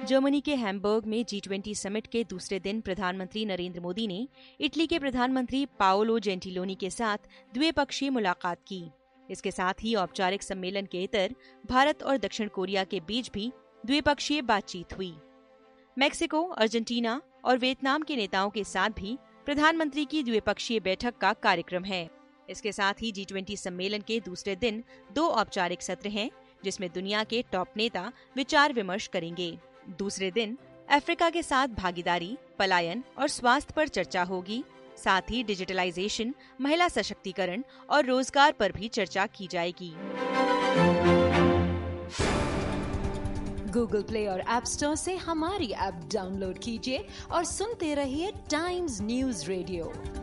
Germany के Hamburg में G20 summit के दूसरे दिन प्रधानमंत्री नरेंद्र मोदी ने इटली के प्रधानमंत्री पाओलो जेंटिलोनी के साथ द्विपक्षीय मुलाकात की। इसके साथ ही औपचारिक सम्मेलन के इतर भारत और दक्षिण कोरिया के बीच भी द्विपक्षीय बातचीत हुई। मेक्सिको, अर्जेंटीना और वियतनाम के नेताओं के साथ भी प्रधानमंत्री की द्विपक्षीय बैठक का कार्यक्रम है। इसके साथ ही G20 सम्मेलन के दूसरे दिन 2 औपचारिक सत्र हैं, जिसमें दुनिया के टॉप नेता विचार विमर्श करेंगे। दूसरे दिन अफ्रीका के साथ भागीदारी, पलायन और स्वास्थ्य पर चर्चा होगी। साथ ही डिजिटलाइजेशन, महिला सशक्तिकरण और रोजगार पर भी चर्चा की जाएगी। गूगल प्ले और ऐप स्टोर से हमारी ऐप डाउनलोड कीजिए और सुनते रहिए टाइम्स न्यूज़ रेडियो।